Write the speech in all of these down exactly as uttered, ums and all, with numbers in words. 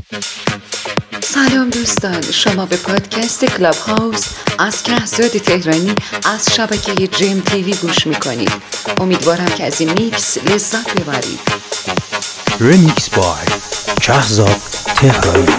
سلام دوستان، شما به پادکست کلاب هاوس از کهزاد تهرانی از شبکه جیم تیوی گوش میکنید. امیدوارم که از این میکس لذت ببرید. ریمیکس بای کهزاد تهرانی.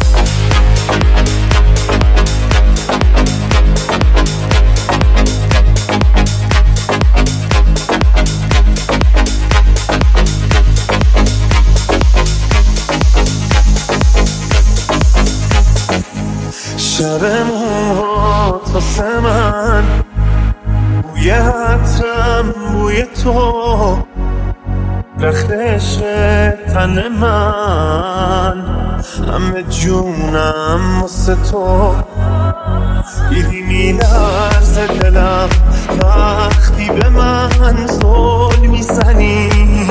شب موهات واسه من بوی عطرم بوی تو رختش تن من همه جونم واسه تو دیدی میلرزه دلم وقتی به من زل میزنی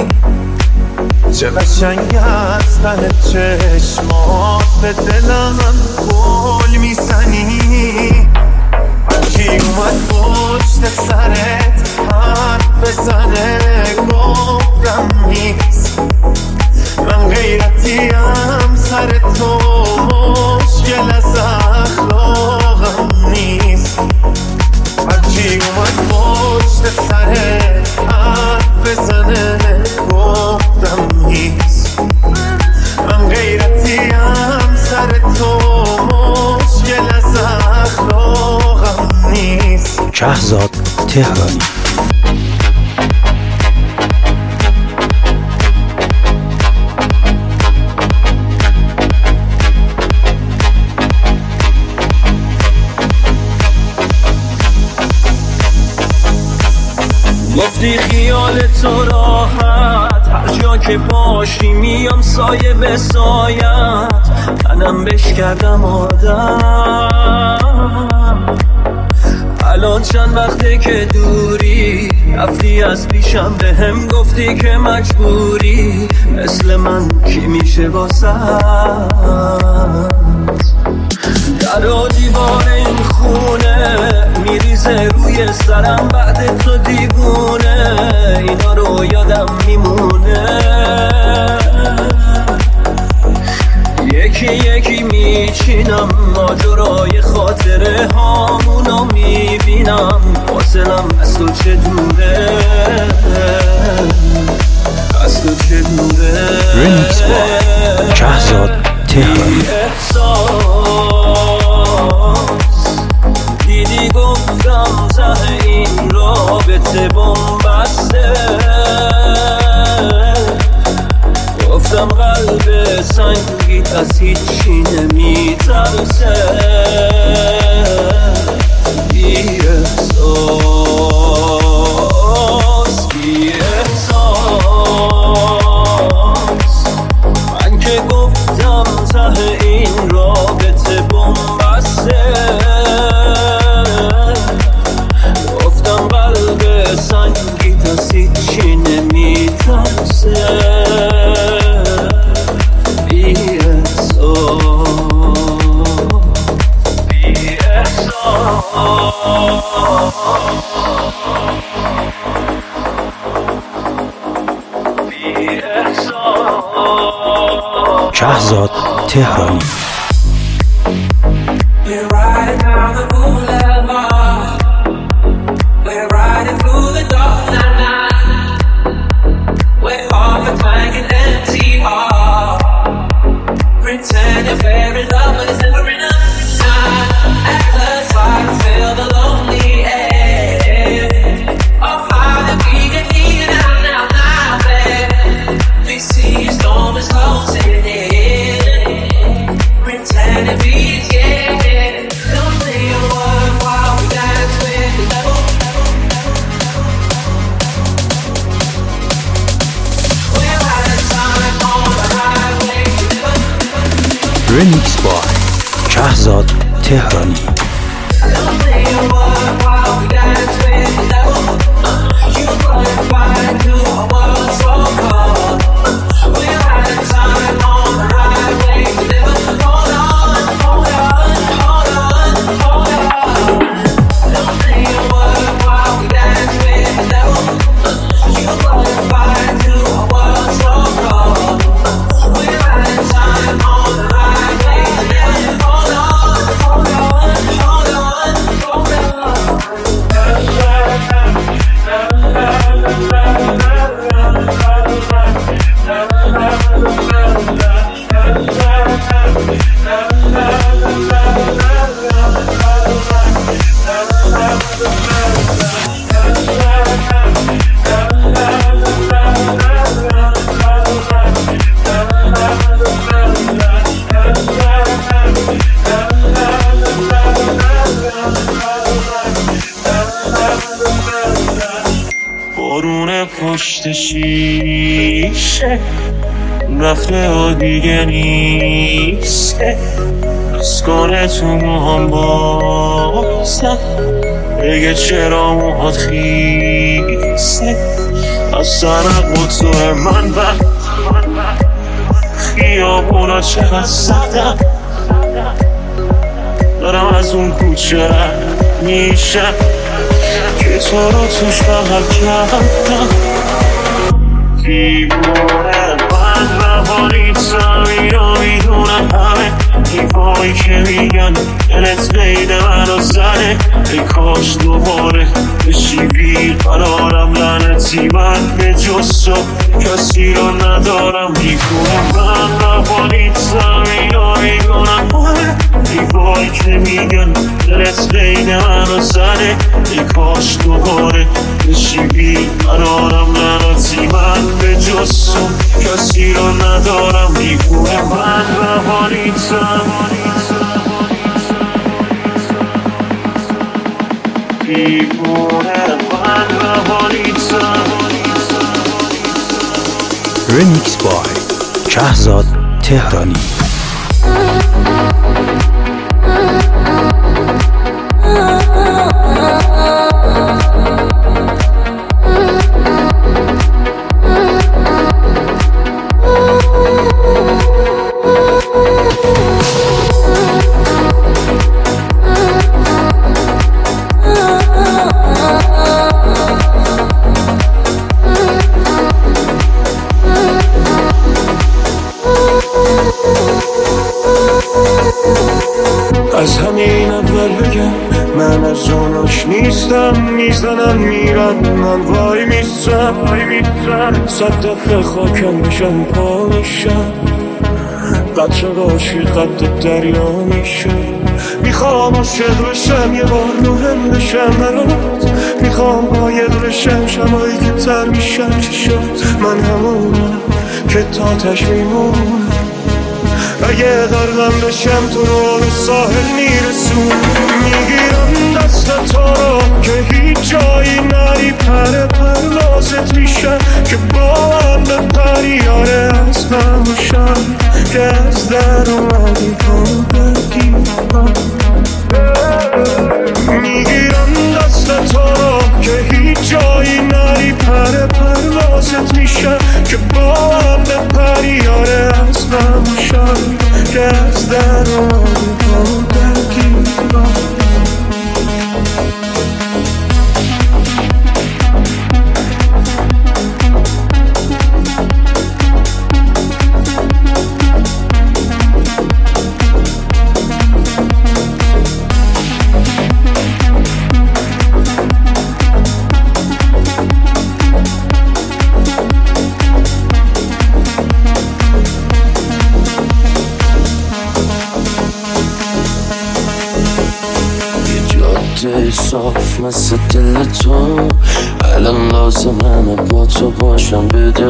چه قشنگ از تن چشمات به دلم گل میزنی. هرکی اومد پشت سرت حرف بزنه گفتم نیست، من غیرتیم سر تو مشکل از اخلاقم نیست. هرکی اومد پشت سرت حرف بزنه گفتم نیست، من غیرتیم سر تو مشکل از اخلاقم نیست. کهزاد تهرانی. گفتی خیال تو راحت، هر جا که باشی میام سایه به سایت، منم بش کردم آدم. الان چند وقته که دوری، رفتی از پیشم به هم گفتی که مجبوری، مثل من کی میشه واسه در و دیوار این خونه میریزه روی سرم بعد تو دیوونه، اینا رو یادم میمونه. یکی یکی میچینم ماجرای خاطره هامونو میبینم، حاصلم از تو چه دوره، از تو چه دوره. ریمیکس با کهزاد تهرانی. دیدی گفتم ته این رابطه بن‌بسته، گفتم قلب سنگیت از هیچی نمیترسه. بی احساس بی احساس من که گفتم ته این رابطه بن‌بسته، گفتم قلب سنگیت از هیچی نمیترسه. بی احساس بی احساس کهزاد تهرانی. We're riding down the boulevard, we're riding through the dark night, we're off and flanking empty heart, pretending fairy lovers and we're in a night. At the side, feel the lonely air of how that we get here now, now, now, babe. We see a storm is closing in, pretending we scared. Don't say a word while we dance with the devil. We're having time on the highway to live. ریمیکس با کهزاد تهرانی. Don't say a word while we dance with the devil. You run right to a world so cold. We're having time on the highway to live. Hold on, hold on, hold on, hold on. Don't say a word while we dance with the devil. You run right to a world so cold. We're having time on the highway. میشه رفته و دیگه نیسته بس کنه تو موهام بازم بگه چرا موهات خیسته از سرق و تو من وقت خیابونا چقدر سختم دارم از اون کوچه رد میشم که تو رو توش بغل کردم دیوونه من روانیتم اینو میدونم همه دیوایی که میگن دلت قید منو زنه ای کاش دوباره بشی بی قرارم لعنتی من به جز تو کسی رو ندارم دیوونه من روانیتم اینو میدونم همه دیوایی که میگن دلت قید منو زنه ای کاش دوباره بشی بی قرارم لعنتی من به جز تو کسی رو ندارم دیوونه من روانیتم دیوونه من روانیتم رمیکس بای شهزاد تهرانی. از همین اول بگم من از جاناش نیستم میزنن میرن من وای میستم صد دفعه خاکم بشم پا میشم قطره باشی قد دریا میشه میخوام عاشق بشم یه بار مهم بشم برات میخوام قاید بشم شمایی که تر میشم چی شد من همونم که تاتش میمونم اگه غرقم بشم تو رو به ساحل میرسون میگیرم دست تو رو که هیچ جایی نری پر پروازت میشم که با من به پریاره از نموشم که از در اومدی پا بگیم میگیرم دست تو رو که هیچ جایی نری پر پروازت میشم که با من به پریاره از نموشم که از در اومدی پا بگیم صاف مثل دل تو الان لازم همه با تو باشم بده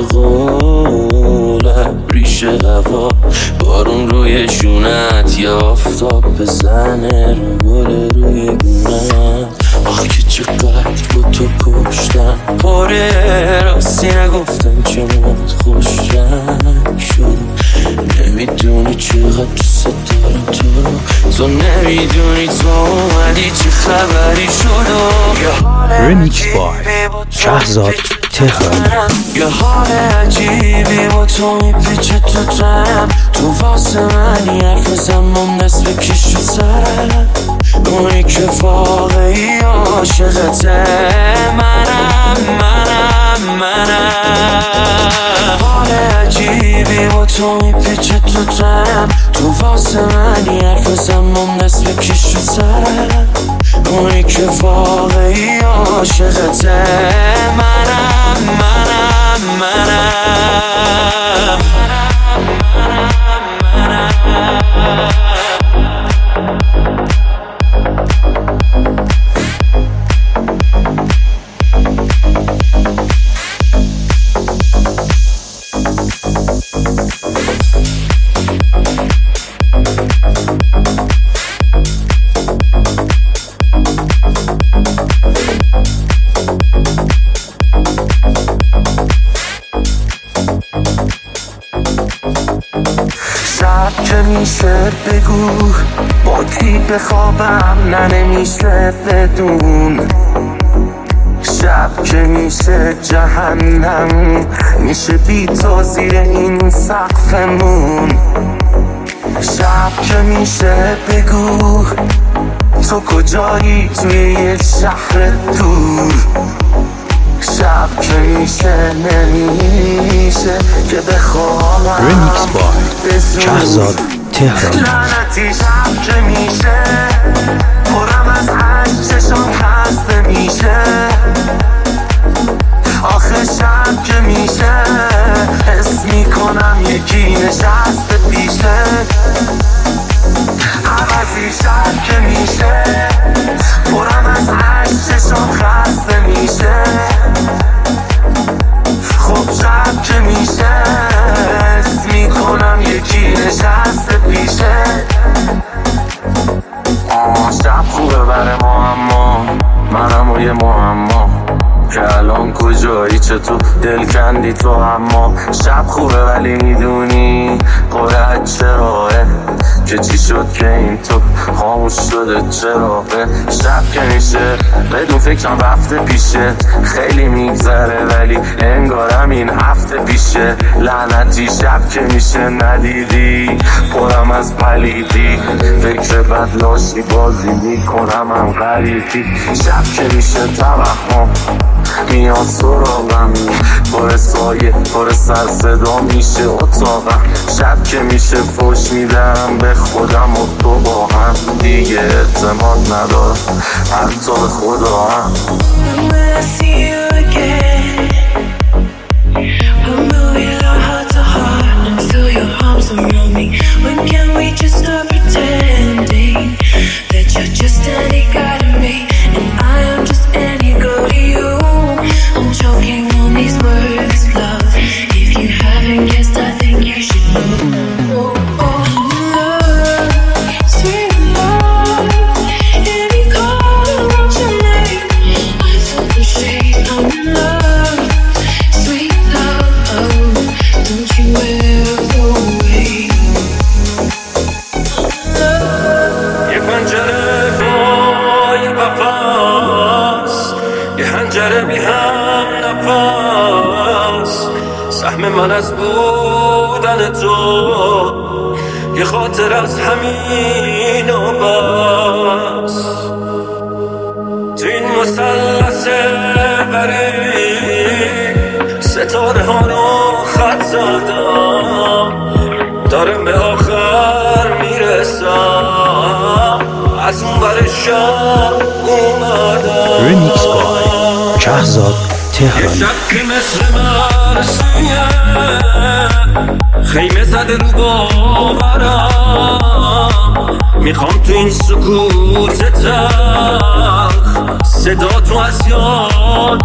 قولم ریشه هوا بارون روی جونت یا آفتاب بزنه رو گل روی گونت آخ که چقدر با تو کشتم پاره راستی نگفتم چه موت خوشم شد نمیدونی چقدر دوست دارم تو تو نمیدونی تو اومدی چه خبری شد رمیکس بای شهزاد تهرانی. یه حال عجیبی با تو میپیچه تو تنم تو واسه منی حرف زمان دست بکش رو سرم اونی که واقعی عاشقته منم منم منم حال عجیبی با تو میپیچه تو تنم تو واسه منی حرف زمان دست بکش رو سرم اونی که واقعی عاشقته منم منم منم میشه بگو با کی بخوابم، نه نمیشه بدون. شب که میشه جهنم، میشه بی تو زیر این سقفمون. شب که میشه بگو تو کجایی توی یه شهر دور. شب که میشه نمیشه که بخوابم. رمیکس بای شهزاد تهرانی. لعنتی شب که میشه پرم از عشق، چشم خسته میشه. آخه شب که میشه حس میکنم یکی نشسته پیشه. عوضی شب که میشه پرم از عشق، چشم خسته میشه. خب شب که میشه حس میکنم یکی نشسته پیشه. آه شب خوبه بره ما، اما منم و یه معما که الان کجایی، چطور دل کندی تو. اما شب خوبه ولی میدونی قرعت چراه که چی شد که این تو خاموش شده چراغه. شب که میشه بدون فکرم رفته پیشه، خیلی میگذره ولی انگارم این هفته پیشه. لعنتی شب که میشه ندیدی پرم از پلیدی، فکر بد لاشی بازی میکنم هم غریبی. شب که میشه توهم میان سراغم، پر سایه پر سر صدا میشه اتاقم. شب که میشه فوش میدم به خودم و تو با هم، دیگه اعتماد ندارم حتی به خدا هم. من از بودن تو یه خاطر از همین و بس. تو این مثلث غریب ستاره ها رو خط زدم، دارم به آخر میرسم، از اون بر شب اومدم. رمیکس بای شهزاد تهرانی. یه شب که مثل مرسیه خیمه زده رو باورم، میخوام تو این سکوت تلخ صدا تو از یاد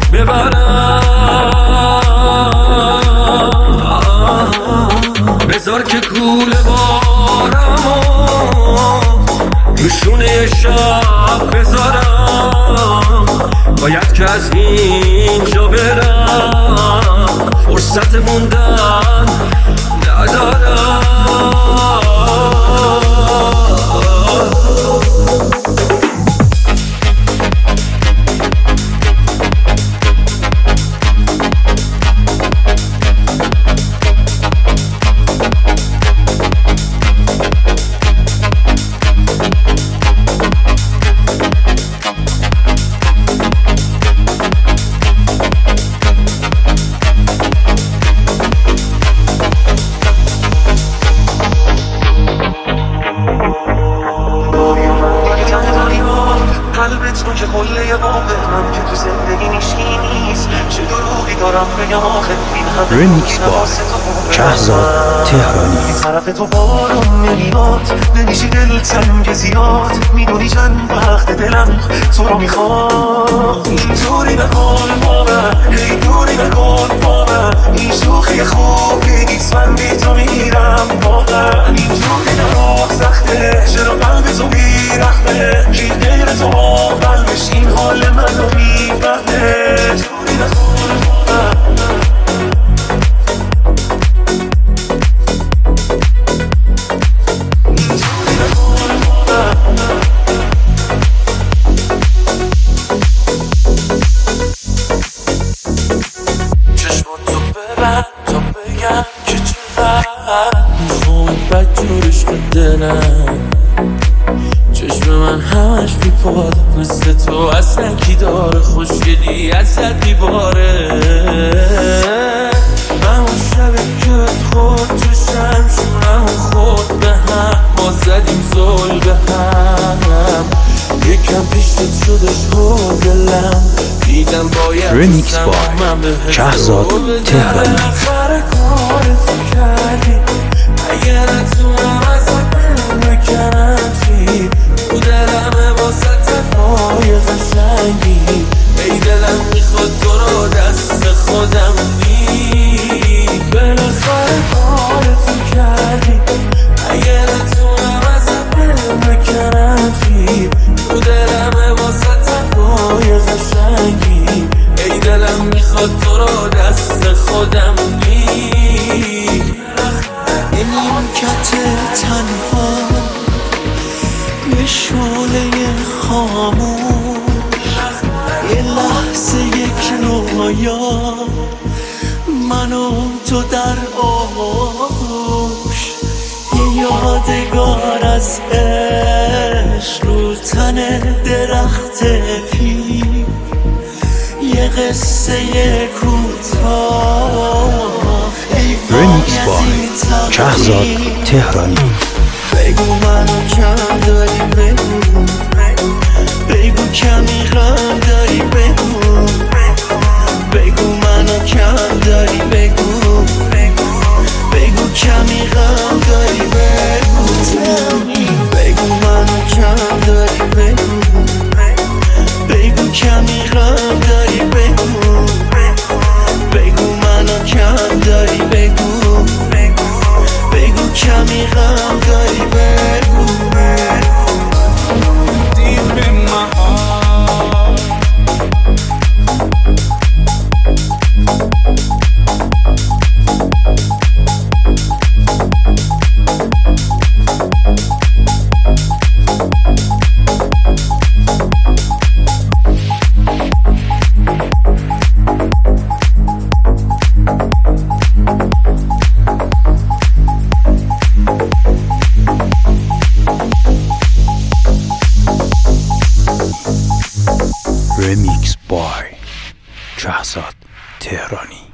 ببرم. بذار که کوله بارمو روشونه یه شب بذارم، باید که از اینجا برم، فرصت موندن ندارم. رمیکس بای شهزاد تهرانی. طرف تو بارون نمیاد، نمیشی دل تنگ زیاد، میدونی چند وقت دلم تو رو میخواد. اینجوری نکن با من، اینجوری نکن با من، این شوخی خوب نیست، من بی تو میرم واقعا. اینجوری نرو سخته، چرا قلب تو بیرحمه، کی غیر تو با قلبش این حال منو میفهمه. اینجوری نکن با من. دلم چشم من همش بیپاده مثل تو اصلا کی داره خوشگلی ازت بیباره همون شبی که بهت خورد تو شمشونم خورد به هم ما زدیم زل به هم یکم پیشت شدش هو دلم دیدم باید رمیکس بای شهزاد تهرانی. بالاخره کارتو کردی اگه نتونم ازت بکنم چی تو دلمه واسه پای قشنگی ای دلم میخواد تو رو دست خودم بی بالاخره کارتو کردی اگه نتونم ازت بکنم چی تو دلمه واسه پای قشنگی ای دلم میخواد تو رو دست خودم بی نیمکت تنها یه شعله خاموش یه لحظه یک رویا من و تو در آغوش یه یادگار از عشق رو تن درخت پیر یه قصه کوتاه رمیکس بای شهزاد تهرانی. بگو منو کم داری بگو بگو کمی غم داری بگو بگو منو کم داری بگو بگو کمی غم داری بگو بگو منو کم داری بگو بگو کمی غم داری بگو بگو منو کم داری بگو بگو کمی غم داری بگو Deep in my heart رمیکس بای شهزاد تهرانی.